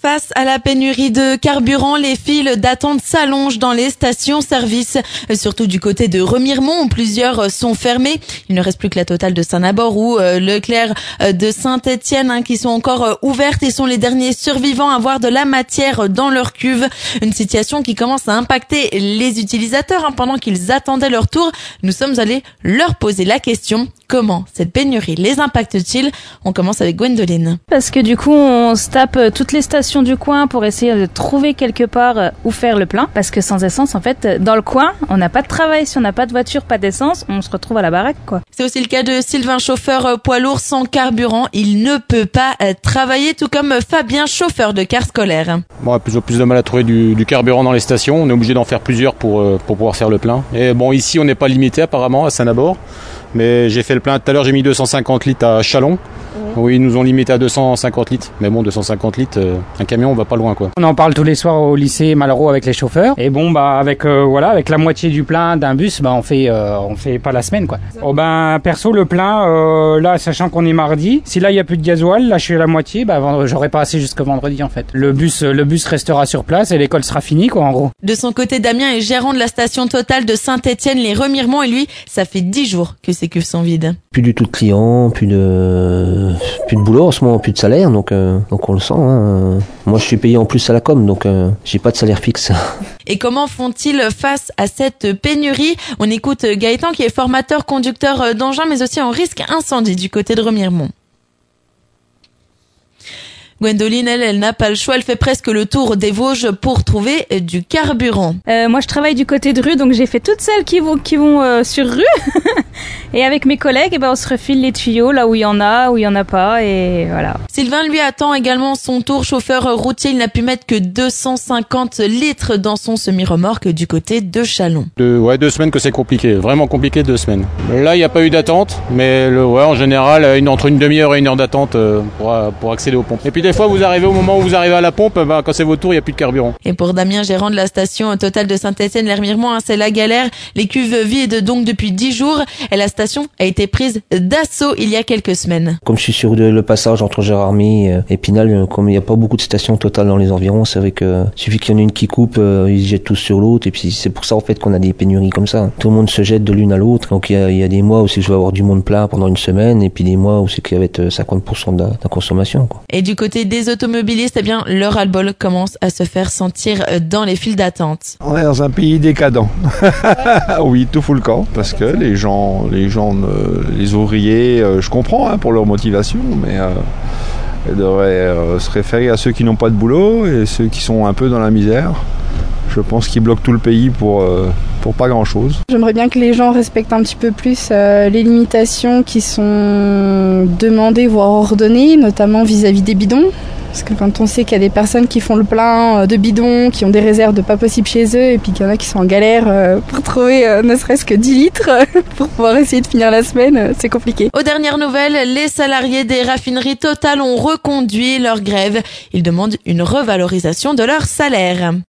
Face à la pénurie de carburant, les files d'attente s'allongent dans les stations-service, surtout du côté de Remiremont où plusieurs sont fermées. Il ne reste plus que la Total de Saint-Nabord ou Leclerc de Saint-Étienne qui sont encore ouvertes et sont les derniers survivants à avoir de la matière dans leur cuve. Une situation qui commence à impacter les utilisateurs pendant qu'ils attendaient leur tour. Nous sommes allés leur poser la question: comment cette pénurie les impacte-t-il? On commence avec Gwendoline. Parce que du coup, on se tape toutes les stations du coin pour essayer de trouver quelque part où faire le plein. Parce que sans essence, en fait, dans le coin, on n'a pas de travail. Si on n'a pas de voiture, pas d'essence, on se retrouve à la baraque, quoi. C'est aussi le cas de Sylvain, chauffeur poids lourd sans carburant. Il ne peut pas travailler, tout comme Fabien, chauffeur de car scolaire. Bon, on a plus de mal à trouver du carburant dans les stations. On est obligé d'en faire plusieurs pour pouvoir faire le plein. Et bon, ici, on n'est pas limité apparemment à Saint-Nabord. Mais j'ai fait le plein tout à l'heure, j'ai mis 250 litres à Chalon. Oui, ils nous ont limité à 250 litres. Mais bon, 250 litres, un camion, on va pas loin, quoi. On en parle tous les soirs au lycée Malraux avec les chauffeurs. Et bon, avec la moitié du plein d'un bus, on fait pas la semaine, quoi. Oh perso, le plein, là, sachant qu'on est mardi, si là il y a plus de gasoil, là je suis à la moitié, j'aurai pas assez jusqu'au vendredi, en fait. Le bus restera sur place et l'école sera finie, quoi, en gros. De son côté, Damien est gérant de la station Total de Saint-Étienne, les Remiremont, et lui, ça fait 10 jours que ses cuves sont vides. Plus du tout de clients, plus de boulot en ce moment, plus de salaire, donc on le sent. Moi, je suis payé en plus à la com, donc j'ai pas de salaire fixe. Et comment font-ils face à cette pénurie? On écoute Gaëtan qui est formateur conducteur d'engins, mais aussi en risque incendie du côté de Remiremont. Gwendoline, elle n'a pas le choix, elle fait presque le tour des Vosges pour trouver du carburant. Moi, je travaille du côté de Rue, donc j'ai fait toutes celles qui vont sur Rue. Et avec mes collègues, on se refile les tuyaux là où il y en a, où il y en a pas, et voilà. Sylvain, lui, attend également son tour. Chauffeur routier, il n'a pu mettre que 250 litres dans son semi-remorque du côté de Chalon. 2 semaines que c'est compliqué, vraiment compliqué, 2 semaines. Là, il n'y a pas eu d'attente, mais en général, entre une demi-heure et 1 heure d'attente pour accéder aux pompes. Et puis des fois, vous arrivez au moment où vous arrivez à la pompe, quand c'est votre tour, il n'y a plus de carburant. Et pour Damien, gérant de la station Total de Saint-Étienne, Remiremont, c'est la galère. Les cuves vides donc depuis 10 jours. Et la station a été prise d'assaut il y a quelques semaines. Comme je suis sur le passage entre Gérardmer et Épinal, comme il n'y a pas beaucoup de stations Total dans les environs, c'est vrai que suffit qu'il y en ait une qui coupe, ils se jettent tous sur l'autre. Et puis c'est pour ça en fait qu'on a des pénuries comme ça. Tout le monde se jette de l'une à l'autre. Donc il y a des mois où c'est que je vais avoir du monde plein pendant une semaine, et puis des mois où c'est qu'il y avait 50% de la consommation, quoi. Et du côté des automobilistes, le ras-le-bol commence à se faire sentir dans les files d'attente. On est dans un pays décadent. Oui, tout fout le camp, parce que les gens, les ouvriers, je comprends pour leur motivation, mais ils devraient se référer à ceux qui n'ont pas de boulot et ceux qui sont un peu dans la misère. Je pense qu'ils bloquent tout le pays pour pas grand-chose. J'aimerais bien que les gens respectent un petit peu plus les limitations qui sont demandées, voire ordonnées, notamment vis-à-vis des bidons. Parce que quand on sait qu'il y a des personnes qui font le plein de bidons, qui ont des réserves de pas possible chez eux, et puis qu'il y en a qui sont en galère pour trouver ne serait-ce que 10 litres pour pouvoir essayer de finir la semaine, c'est compliqué. Aux dernières nouvelles, les salariés des raffineries Total ont reconduit leur grève. Ils demandent une revalorisation de leur salaire.